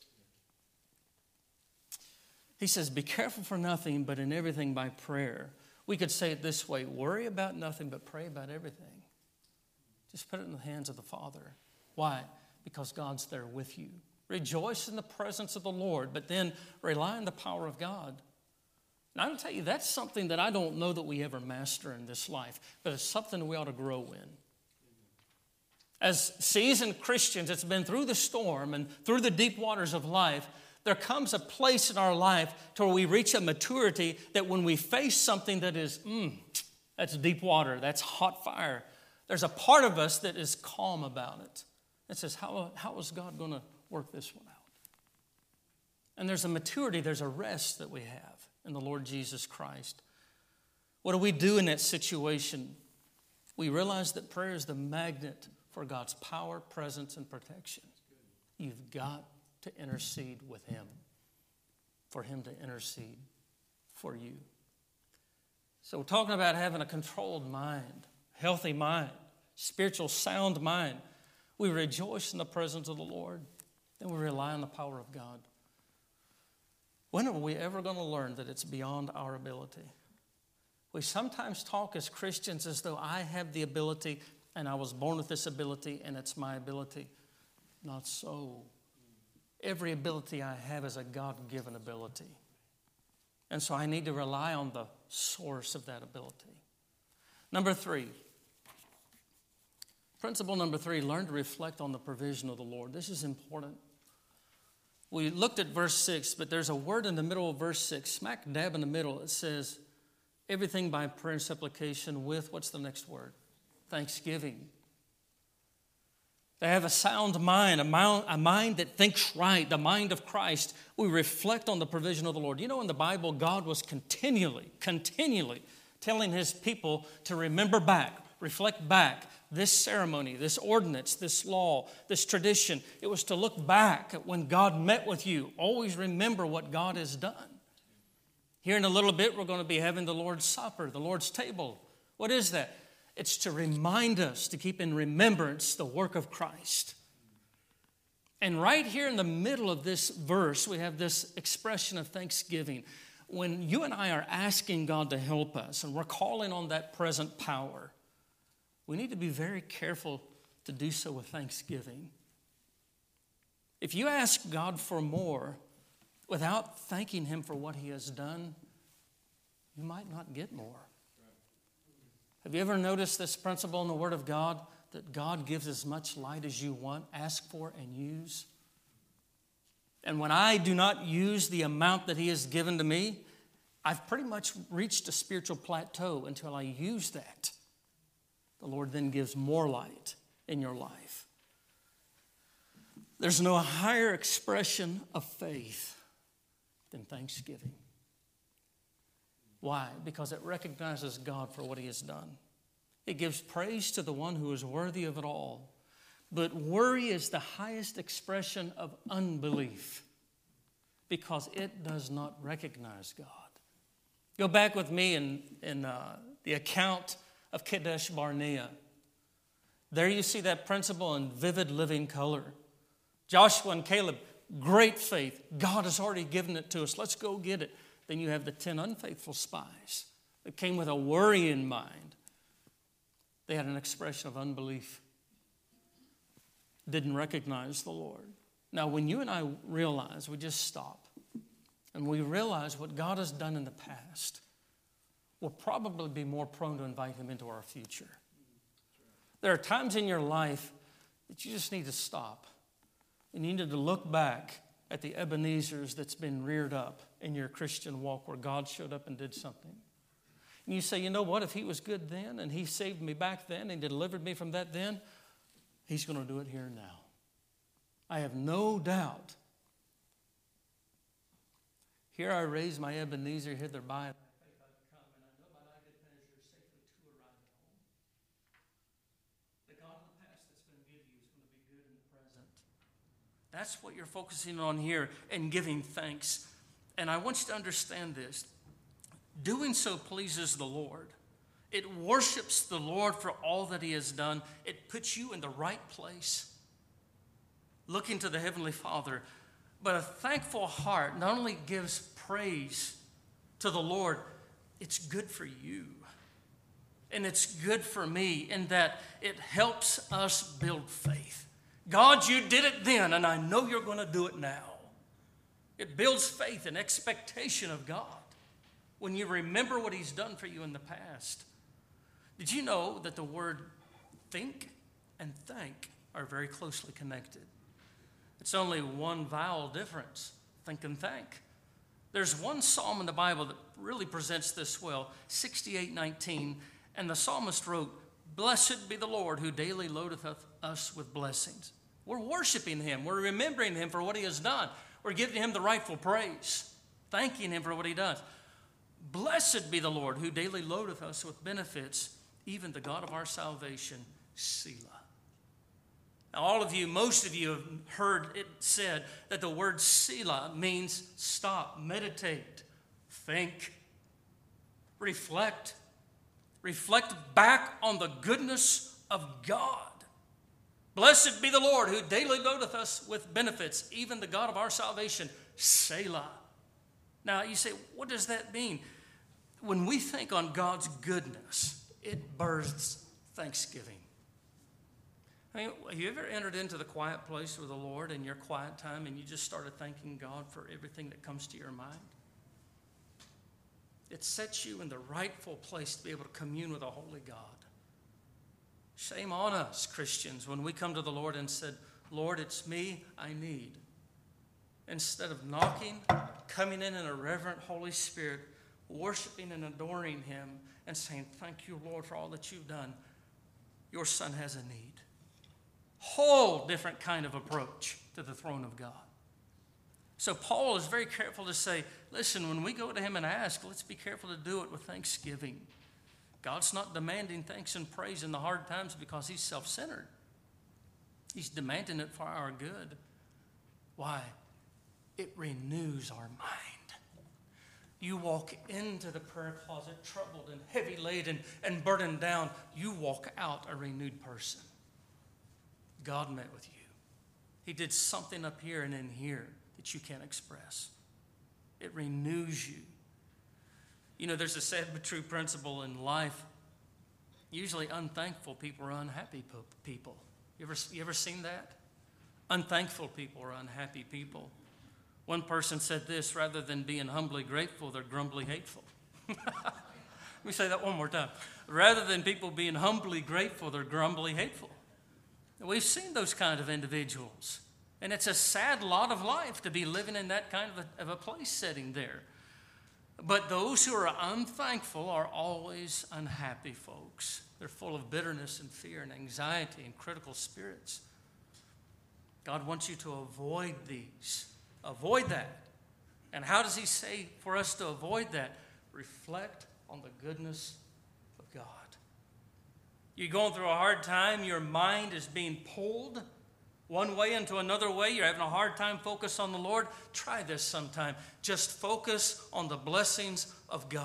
He says, be careful for nothing, but in everything by prayer. We could say it this way, worry about nothing, but pray about everything. Just put it in the hands of the Father. Why? Because God's there with you. Rejoice in the presence of the Lord, but then rely on the power of God. And I'll tell you, that's something that I don't know that we ever master in this life, but it's something we ought to grow in. As seasoned Christians, it's been through the storm and through the deep waters of life, there comes a place in our life to where we reach a maturity that when we face something that is, that's deep water, that's hot fire, there's a part of us that is calm about it. It says, how is God going to work this one out? And there's a maturity, there's a rest that we have in the Lord Jesus Christ. What do we do in that situation? We realize that prayer is the magnet for God's power, presence, and protection. You've got to intercede with Him, for Him to intercede for you. So we're talking about having a controlled mind, healthy mind, spiritual sound mind. We rejoice in the presence of the Lord, and we rely on the power of God. When are we ever going to learn that it's beyond our ability? We sometimes talk as Christians as though I have the ability and I was born with this ability and it's my ability. Not so. Every ability I have is a God-given ability. And so I need to rely on the source of that ability. Number 3. Principle number 3, learn to reflect on the provision of the Lord. This is important. We looked at verse 6, but there's a word in the middle of verse 6, smack dab in the middle. It says, everything by prayer and supplication with, what's the next word? Thanksgiving. They have a sound mind, a mind that thinks right, the mind of Christ. We reflect on the provision of the Lord. You know, in the Bible, God was continually telling His people to remember back, reflect back, this ceremony, this ordinance, this law, this tradition. It was to look back at when God met with you. Always remember what God has done. Here in a little bit, we're going to be having the Lord's Supper, the Lord's table. What is that? It's to remind us to keep in remembrance the work of Christ. And right here in the middle of this verse, we have this expression of thanksgiving. When you and I are asking God to help us and we're calling on that present power, we need to be very careful to do so with thanksgiving. If you ask God for more without thanking Him for what He has done, you might not get more. Have you ever noticed this principle in the Word of God, that God gives as much light as you want, ask for, and use? And when I do not use the amount that He has given to me, I've pretty much reached a spiritual plateau until I use that. The Lord then gives more light in your life. There's no higher expression of faith than thanksgiving. Why? Because it recognizes God for what He has done. It gives praise to the one who is worthy of it all. But worry is the highest expression of unbelief because it does not recognize God. Go back with me in the account of Kadesh Barnea. There you see that principle in vivid living color. Joshua and Caleb, great faith. God has already given it to us. Let's go get it. Then you have the 10 unfaithful spies that came with a worry in mind. They had an expression of unbelief. Didn't recognize the Lord. Now, when you and I realize, we just stop, and we realize what God has done in the past, we'll probably be more prone to invite Him into our future. There are times in your life that you just need to stop. And you need to look back at the Ebenezer's that's been reared up in your Christian walk where God showed up and did something. And you say, you know what, if He was good then and He saved me back then and delivered me from that then, He's going to do it here and now. I have no doubt. Here I raise my Ebenezer, hither by my faith I've come, and I know my I did measure safely to arrive at home. The God of the past that's been good to you is going to be good in the present. That's what you're focusing on here and giving thanks. And I want you to understand this. Doing so pleases the Lord. It worships the Lord for all that He has done. It puts you in the right place, looking to the Heavenly Father. But a thankful heart not only gives praise to the Lord, it's good for you. And it's good for me in that it helps us build faith. God, you did it then, and I know you're going to do it now. It builds faith and expectation of God when you remember what He's done for you in the past. Did you know that the word think and thank are very closely connected? It's only one vowel difference, think and thank. There's one psalm in the Bible that really presents this well, 68:19, and the psalmist wrote, "Blessed be the Lord who daily loadeth us with blessings." We're worshiping Him. We're remembering Him for what He has done. We're giving Him the rightful praise, thanking Him for what He does. Blessed be the Lord who daily loadeth us with benefits, even the God of our salvation, Selah. Now, all of you, most of you have heard it said that the word Selah means stop, meditate, think, reflect. Reflect back on the goodness of God. Blessed be the Lord who daily loadeth us with benefits, even the God of our salvation, Selah. Now, you say, what does that mean? When we think on God's goodness, it births thanksgiving. I mean, have you ever entered into the quiet place with the Lord in your quiet time and you just started thanking God for everything that comes to your mind? It sets you in the rightful place to be able to commune with a holy God. Shame on us, Christians, when we come to the Lord and said, Lord, it's me I need. Instead of knocking, coming in a reverent Holy Spirit, worshiping and adoring Him and saying, thank you, Lord, for all that you've done. Your son has a need. Whole different kind of approach to the throne of God. So Paul is very careful to say, listen, when we go to Him and ask, let's be careful to do it with thanksgiving. God's not demanding thanks and praise in the hard times because He's self-centered. He's demanding it for our good. Why? It renews our mind. You walk into the prayer closet troubled and heavy laden and burdened down. You walk out a renewed person. God met with you. He did something up here and in here that you can't express. It renews you. You know, there's a sad but true principle in life. Usually unthankful people are unhappy people. You ever seen that? Unthankful people are unhappy people. One person said this, rather than being humbly grateful, they're grumbly hateful. Let me say that one more time. Rather than people being humbly grateful, they're grumbly hateful. We've seen those kind of individuals. And it's a sad lot of life to be living in that kind of a place setting there. But those who are unthankful are always unhappy folks. They're full of bitterness and fear and anxiety and critical spirits. God wants you to avoid these. Avoid that. And how does he say for us to avoid that? Reflect on the goodness of God. You're going through a hard time. Your mind is being pulled one way into another way. You're having a hard time focus on the Lord. Try this sometime. Just focus on the blessings of God.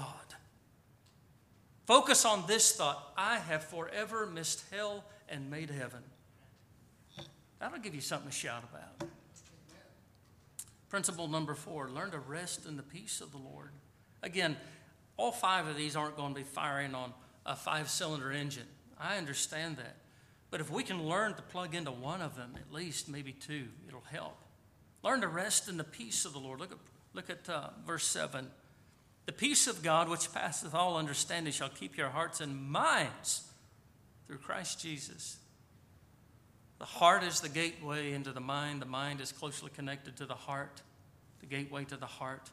Focus on this thought. I have forever missed hell and made heaven. That'll give you something to shout about. Principle number 4, learn to rest in the peace of the Lord. Again, all 5 of these aren't going to be firing on a 5-cylinder engine. I understand that. But if we can learn to plug into one of them, at least, maybe 2, it'll help. Learn to rest in the peace of the Lord. Look at verse 7. The peace of God, which passeth all understanding, shall keep your hearts and minds through Christ Jesus. The heart is the gateway into the mind. The mind is closely connected to the heart, the gateway to the heart.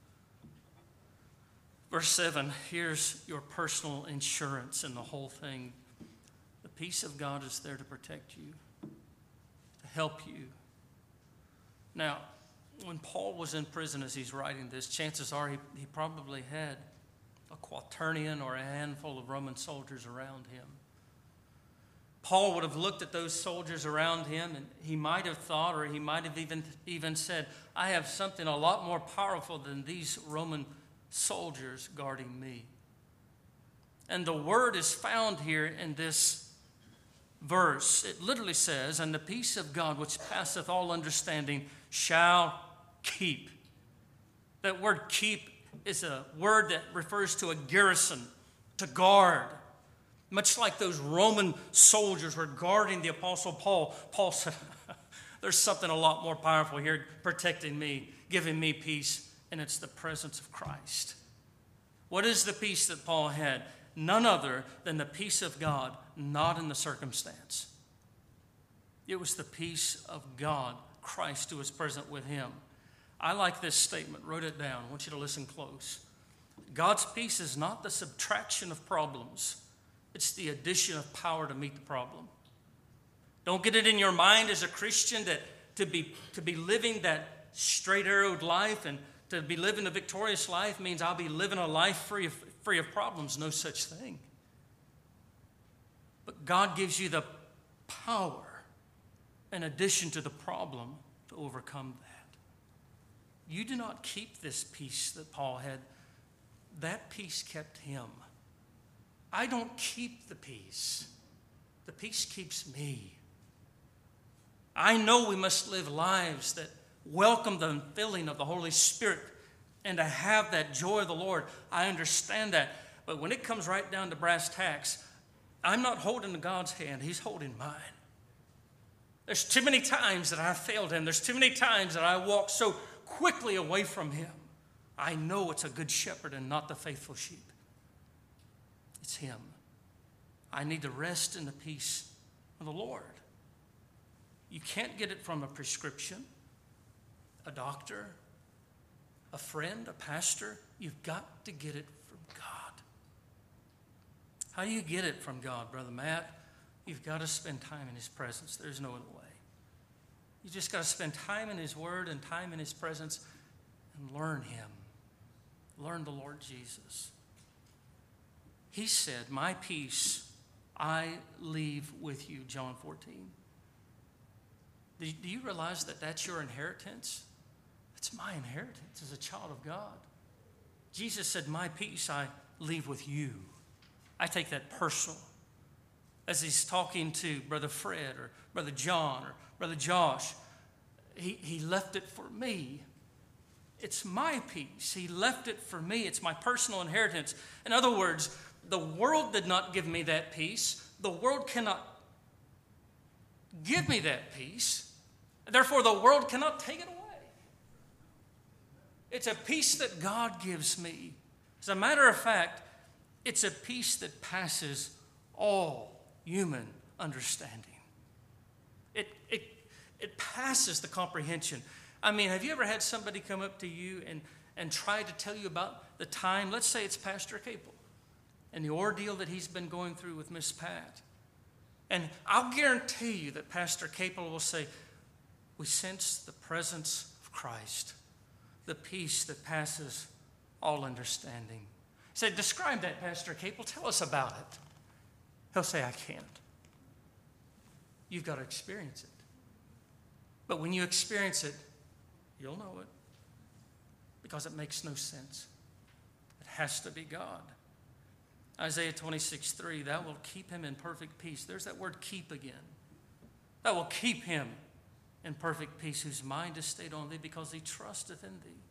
Verse 7, here's your personal insurance in the whole thing. The peace of God is there to protect you, to help you. Now, when Paul was in prison as he's writing this, chances are he probably had a quaternion or a handful of Roman soldiers around him. Paul would have looked at those soldiers around him, and he might have thought, or he might have even said, I have something a lot more powerful than these Roman soldiers guarding me. And the word is found here in this verse. It literally says, and the peace of God which passeth all understanding shall keep. That word keep is a word that refers to a garrison, to guard. Much like those Roman soldiers were guarding the Apostle Paul, Paul said, there's something a lot more powerful here protecting me, giving me peace, and it's the presence of Christ. What is the peace that Paul had? None other than the peace of God, not in the circumstance. It was the peace of God, Christ, who was present with him. I like this statement. Wrote it down. I want you to listen close. God's peace is not the subtraction of problems. It's the addition of power to meet the problem. Don't get it in your mind as a Christian that to be living that straight-arrowed life and to be living a victorious life means I'll be living a life free of problems. No such thing. But God gives you the power in addition to the problem to overcome that. You do not keep this peace that Paul had. That peace kept him. I don't keep the peace. The peace keeps me. I know we must live lives that welcome the filling of the Holy Spirit and to have that joy of the Lord. I understand that. But when it comes right down to brass tacks, I'm not holding God's hand. He's holding mine. There's too many times that I failed him. There's too many times that I walked so quickly away from him. I know it's a good shepherd and not the faithful sheep. It's him. I need to rest in the peace of the Lord. You can't get it from a prescription, a doctor, a friend, a pastor. You've got to get it from God. How do you get it from God, Brother Matt? You've got to spend time in his presence. There's no other way. You just got to spend time in his word and time in his presence and learn him. Learn the Lord Jesus. He said, my peace I leave with you, John 14. Do you realize that that's your inheritance? It's my inheritance as a child of God. Jesus said, my peace I leave with you. I take that personal. As he's talking to Brother Fred or Brother John or Brother Josh, he left it for me. It's my peace. He left it for me. It's my personal inheritance. In other words, the world did not give me that peace. The world cannot give me that peace. Therefore, the world cannot take it away. It's a peace that God gives me. As a matter of fact, it's a peace that passes all human understanding. It passes the comprehension. I mean, have you ever had somebody come up to you and try to tell you about the time, let's say it's Pastor Capel, and the ordeal that he's been going through with Miss Pat. And I'll guarantee you that Pastor Capel will say, we sense the presence of Christ, the peace that passes all understanding. Say, describe that, Pastor Capel. Tell us about it. He'll say, I can't. You've got to experience it. But when you experience it, you'll know it. Because it makes no sense. It has to be God. Isaiah 26:3, that will keep him in perfect peace. There's that word keep again. That will keep him in perfect peace, whose mind is stayed on thee, because he trusteth in thee.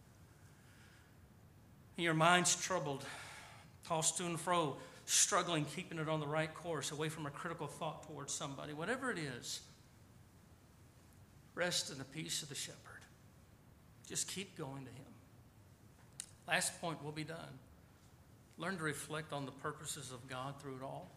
And your mind's troubled, tossed to and fro, struggling, keeping it on the right course, away from a critical thought towards somebody. Whatever it is, rest in the peace of the shepherd. Just keep going to him. Last point, we'll be done. Learn to reflect on the purposes of God through it all.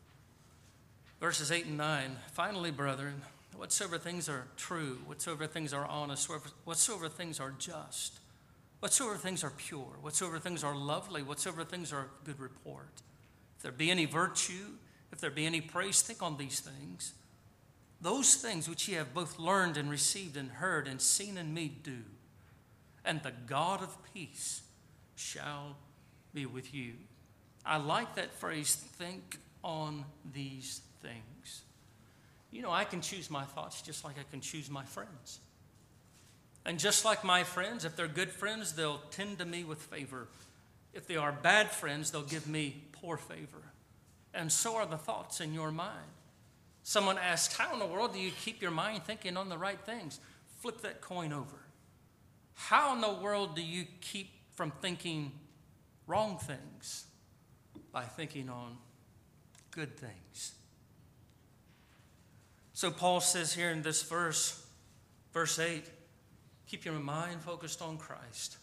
Verses 8 and 9, finally, brethren, whatsoever things are true, whatsoever things are honest, whatsoever things are just, whatsoever things are pure, whatsoever things are lovely, whatsoever things are of good report. If there be any virtue, if there be any praise, think on these things. Those things which ye have both learned and received and heard and seen in me do, and the God of peace shall be with you. I like that phrase, think on these things. You know, I can choose my thoughts just like I can choose my friends. And just like my friends, if they're good friends, they'll tend to me with favor. If they are bad friends, they'll give me poor favor. And so are the thoughts in your mind. Someone asks, how in the world do you keep your mind thinking on the right things? Flip that coin over. How in the world do you keep from thinking wrong things? By thinking on good things. So Paul says here in this verse 8, keep your mind focused on Christ.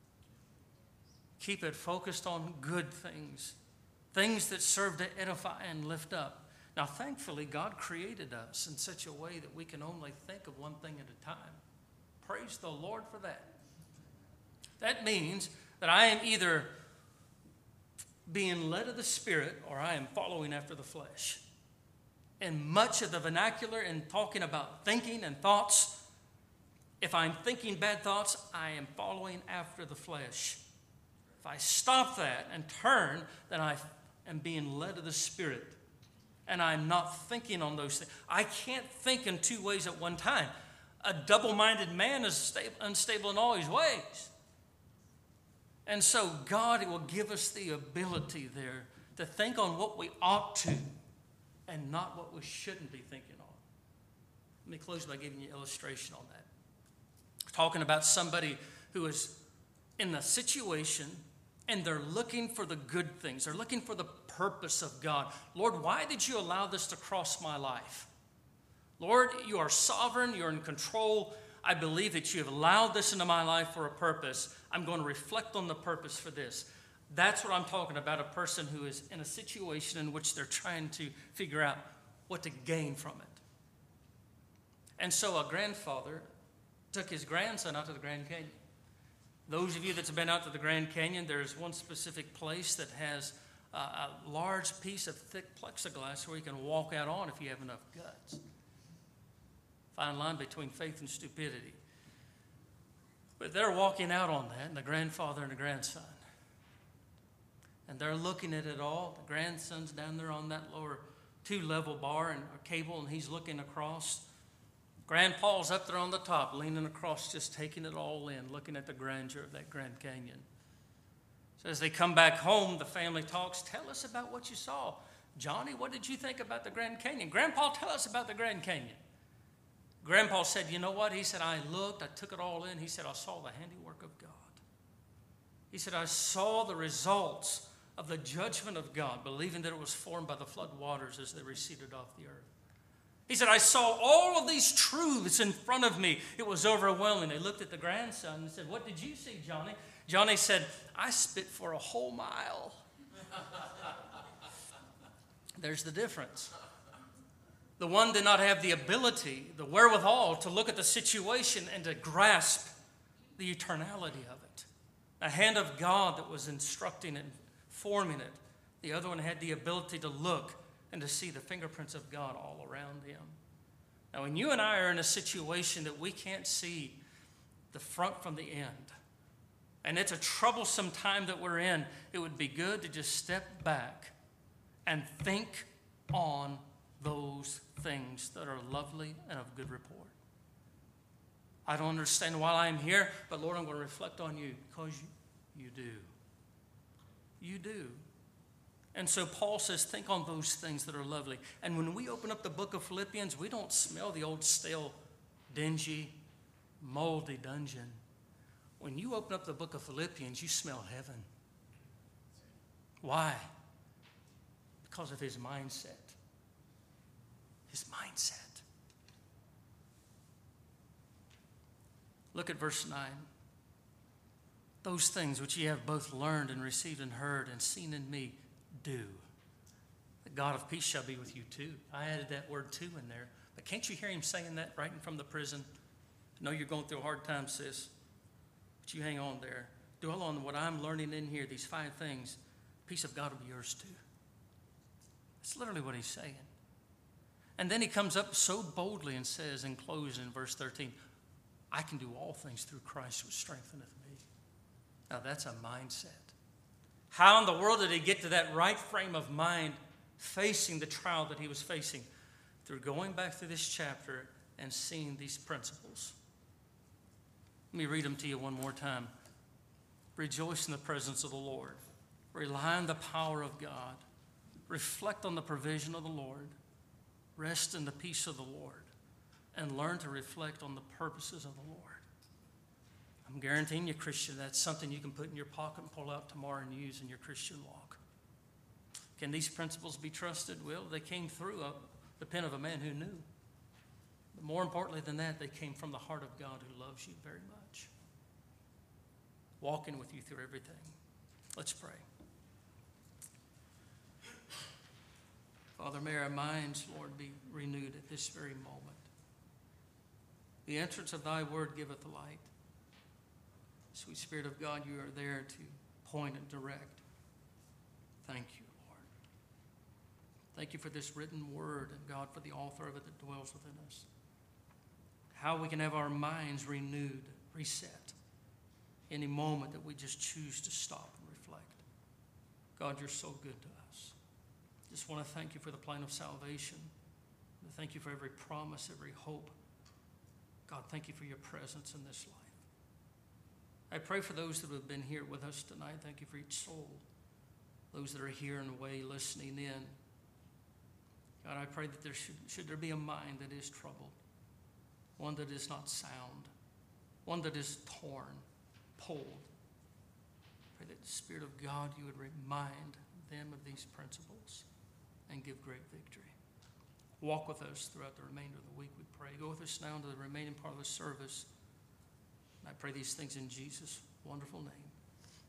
Keep it focused on good things, things that serve to edify and lift up. Now, thankfully, God created us in such a way that we can only think of one thing at a time. Praise the Lord for that. That means that I am either being led of the Spirit or I am following after the flesh. And much of the vernacular in talking about thinking and thoughts, if I'm thinking bad thoughts, I am following after the flesh. If I stop that and turn, then I am being led of the Spirit. And I'm not thinking on those things. I can't think in two ways at one time. A double-minded man is unstable in all his ways. And so God will give us the ability there to think on what we ought to and not what we shouldn't be thinking on. Let me close by giving you an illustration on that. We're talking about somebody who is in a situation and they're looking for the good things. They're looking for the purpose of God. Lord, why did you allow this to cross my life? Lord, you are sovereign. You're in control. I believe that you have allowed this into my life for a purpose. I'm going to reflect on the purpose for this. That's what I'm talking about, a person who is in a situation in which they're trying to figure out what to gain from it. And so a grandfather took his grandson out to the Grand Canyon. Those of you that's been out to the Grand Canyon, there's one specific place that has a large piece of thick plexiglass where you can walk out on if you have enough guts. Fine line between faith and stupidity. But they're walking out on that, and the grandfather and the grandson. And they're looking at it all. The grandson's down there on that lower 2-level bar and a cable, and he's looking across. Grandpa's up there on the top, leaning across, just taking it all in, looking at the grandeur of that Grand Canyon. So as they come back home, the family talks. Tell us about what you saw. Johnny, what did you think about the Grand Canyon? Grandpa, tell us about the Grand Canyon. Grandpa said, you know what? He said, I looked, I took it all in. He said, I saw the handiwork of God. He said, I saw the results of the judgment of God, believing that it was formed by the flood waters as they receded off the earth. He said, I saw all of these truths in front of me. It was overwhelming. They looked at the grandson and said, what did you see, Johnny? Johnny said, I spit for a whole mile. There's the difference. The one did not have the ability, the wherewithal to look at the situation and to grasp the eternality of it. A hand of God that was instructing and forming it. The other one had the ability to look and to see the fingerprints of God all around him. Now, when you and I are in a situation that we can't see the front from the end, and it's a troublesome time that we're in, it would be good to just step back and think on those things that are lovely and of good report. I don't understand why I'm here, but Lord, I'm going to reflect on you because you do. You do. And so Paul says, think on those things that are lovely. And when we open up the book of Philippians, we don't smell the old stale, dingy, moldy dungeon. When you open up the book of Philippians, you smell heaven. Why? Because of his mindset. His mindset. Look at verse 9. Those things which ye have both learned and received and heard and seen in me, do. The God of peace shall be with you too. I added that word too in there. But can't you hear him saying that right from the prison? I know you're going through a hard time, sis. But you hang on there. Dwell on what I'm learning in here, these 5 things. Peace of God will be yours too. That's literally what he's saying. And then he comes up so boldly and says, in closing, in verse 13, I can do all things through Christ who strengtheneth me. Now that's a mindset. How in the world did he get to that right frame of mind facing the trial that he was facing? Through going back through this chapter and seeing these principles. Let me read them to you one more time. Rejoice in the presence of the Lord. Rely on the power of God. Reflect on the provision of the Lord. Rest in the peace of the Lord. And learn to reflect on the purposes of the Lord. I'm guaranteeing you, Christian, that's something you can put in your pocket and pull out tomorrow and use in your Christian walk. Can these principles be trusted? Well, they came through the pen of a man who knew. But more importantly than that, they came from the heart of God who loves you very much. Walking with you through everything. Let's pray. Father, may our minds, Lord, be renewed at this very moment. The entrance of thy word giveth light. Sweet Spirit of God, you are there to point and direct. Thank you, Lord. Thank you for this written word, and God, for the author of it that dwells within us. How we can have our minds renewed, reset, any moment that we just choose to stop and reflect. God, you're so good to us. Just want to thank you for the plan of salvation. Thank you for every promise, every hope. God, thank you for your presence in this life. I pray for those that have been here with us tonight. Thank you for each soul. Those that are here in a way listening in. God, I pray that there should there be a mind that is troubled. One that is not sound. One that is torn, pulled. Pray that the Spirit of God, you would remind them of these principles and give great victory. Walk with us throughout the remainder of the week, we pray. Go with us now into the remaining part of the service. I pray these things in Jesus' wonderful name.